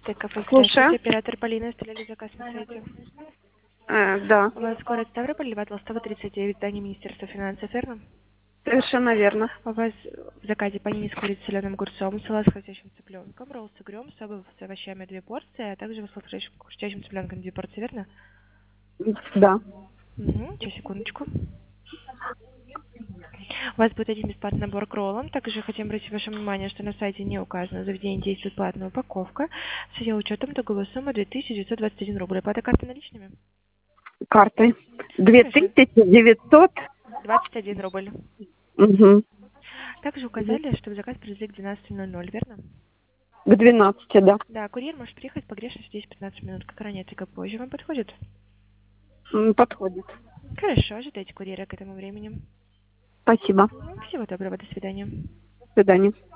ТКП, здравствуйте. Слушаю. Оператор Полина, оставляли заказ на сайте. Да, У вас город Ставрополь, Льва Толстого, 39, здание Министерства финансов, верно? совершенно верно. У вас в заказе панини с курицей, соленым огурцом, салат с хрустящим цыпленком, ролл с угрём, соба с овощами 2 порции, а также салат с хрустящим цыпленком 2 порции, верно? Да. Угу, сейчас, секундочку. У вас будет один бесплатный набор к роллам. Также хотим обратить ваше внимание, что на сайте не указано заведение действует платная упаковка. С ее учетом итоговая сумма 2921 рубль. Оплата карты наличными? Картой. Хорошо. 2900. 21 рубль. Угу. Также указали, что заказ привезли к 12:00, верно? К 12, да. Да, курьер может приехать по грешности 10-15 минут, как ранее, так и позже. Вам подходит? Подходит. Хорошо, ожидайте курьера к этому времени. Спасибо. Всего доброго, до свидания. До свидания.